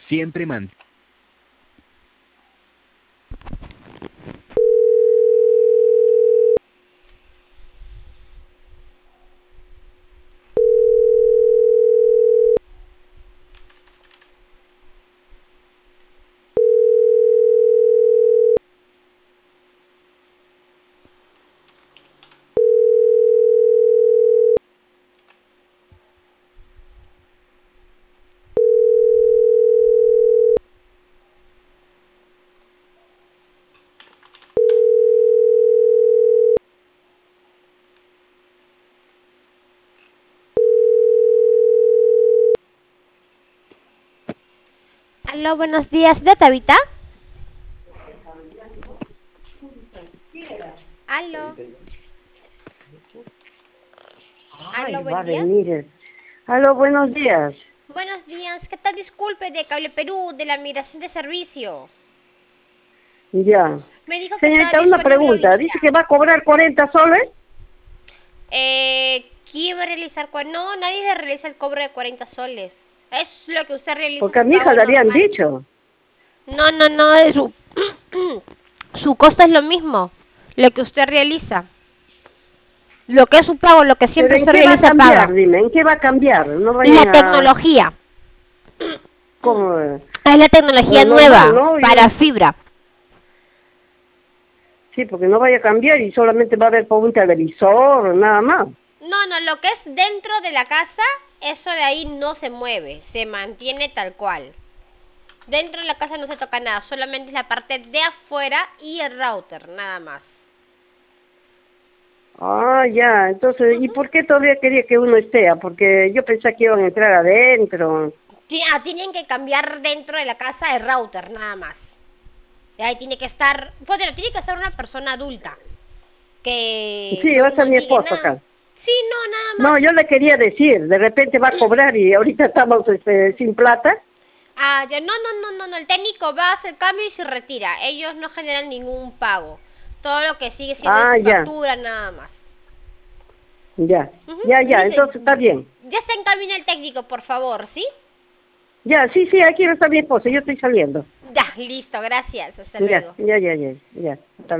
Siempre mantén. Aló, buenos días, ¿de Tabita? Aló, Ay, aló, va buen a día. venir. Aló, buenos días. Buenos días, ¿qué tal? Disculpe, de Cable Perú, de la migración de servicio. Ya. Me dijo que estaba Señorita, una disponible pregunta. Dice que ahorita. va a cobrar 40 soles, ¿Quién va a realizar? No, nadie le realiza el cobro de 40 soles. Es lo que usted realiza porque a su mi hija pago le habían normal. dicho. No, no, no, su costo es lo mismo, lo que usted realiza. Lo que es su pago, lo que Pero siempre ¿en usted qué va a realiza, cambiar? paga. Dime, ¿en qué va a cambiar? No La vayan a... tecnología. Como... Es la tecnología normal, nueva ¿no? para fibra. Sí, porque no vaya a cambiar y solamente va a haber por un televisor, nada más. No, no, lo que es dentro de la casa, eso de ahí no se mueve, se mantiene tal cual. Dentro de la casa no se toca nada, solamente es la parte de afuera y el router, nada más. Ah, ya. Entonces, ¿y por qué todavía quería que uno esté? Porque yo pensé que iban a entrar adentro. Tienen que cambiar dentro de la casa el router, nada más. Y ahí tiene que estar, pues tiene que estar una persona adulta que Sí, va a no estar mi niegue esposo nada. acá. Sí, no, nada No, yo más. le quería decir, de repente va a cobrar y ahorita estamos sin plata. Ah, ya, no, no, no, no, no, el técnico va a hacer cambio y se retira. Ellos no generan ningún pago. Todo lo que sigue siendo es Ah, su ya, factura, nada más. ya, Ujú. ya, Listo, entonces está bien. ya está en camino el técnico, por favor, ¿sí? Ya, sí, sí, aquí no está mi esposo, yo estoy saliendo. Ya, listo, gracias, hasta Ya, luego. ya, ya, ya, ya, hasta